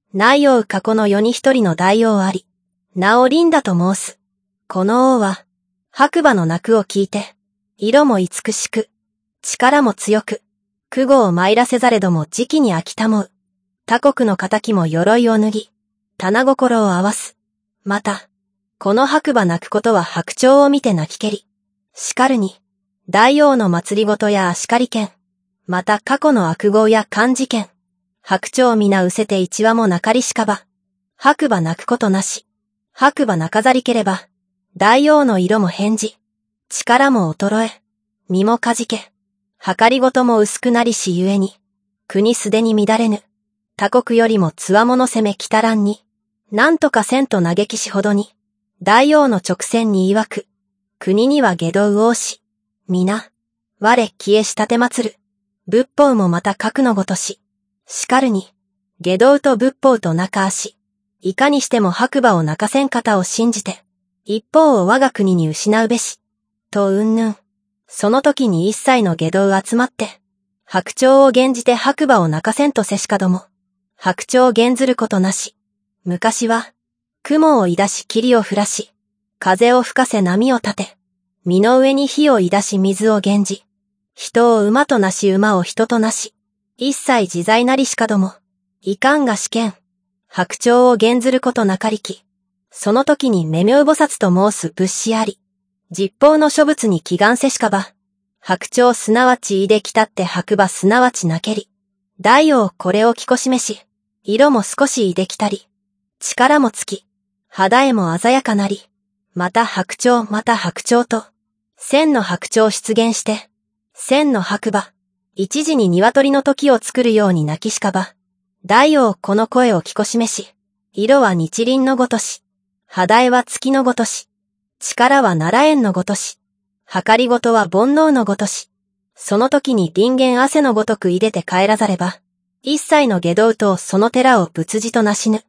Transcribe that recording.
内王過去の世に一人の大王あり、名をリンダと申す。この王は、白馬の鳴くを聞いて、色も美しく、力も強く、苦語を参らせざれども時期に飽きたもう。他国の仇も鎧を脱ぎ、棚心を合わす。また、この白馬鳴くことは白鳥を見て泣きけり。しかるに、大王の祭りごとや足刈り剣、また過去の悪号や漢字剣、白鳥皆失せて一羽もなかりしかば。白馬鳴くことなし。白馬鳴かざりければ、大王の色も変じ、力も衰え、身もかじけ、計りごとも薄くなりしゆえに、国すでに乱れぬ。他国よりも強者攻めきたらんに、なんとかせんと嘆きしほどに、大王の直線に曰く、国には下道王子、皆、我消えしたて祭る、仏法もまた核のごとし、しかるに、下道と仏法と中足、いかにしても白馬を泣かせん方を信じて、一方を我が国に失うべし、とうんぬん。その時に一切の下道集まって、白鳥を減じて白馬を泣かせんとせしかども、白鳥を減ずることなし。昔は、雲をいだし霧を降らし、風を吹かせ波を立て、身の上に火をいだし水を減じ、人を馬となし馬を人となし、一切自在なりしかども、いかんが試験、白鳥を減ずることなかりき。その時に目明菩薩と申す仏師あり、実法の諸仏に祈願せしかば、白鳥すなわちいできたって白馬すなわちなけり、大王これを聞こしめし、色も少しいできたり、力もつき、肌絵も鮮やかなり、また白鳥と、千の白鳥出現して、千の白馬、一時に鶏の時を作るように泣きしかば、大王この声を聞こしめし、色は日輪のごとし、肌絵は月のごとし、力は奈良園のごとし、計りごとは煩悩のごとし、その時に人間汗のごとくいでて帰らざれば、一切の下道とその寺を仏事となしぬ。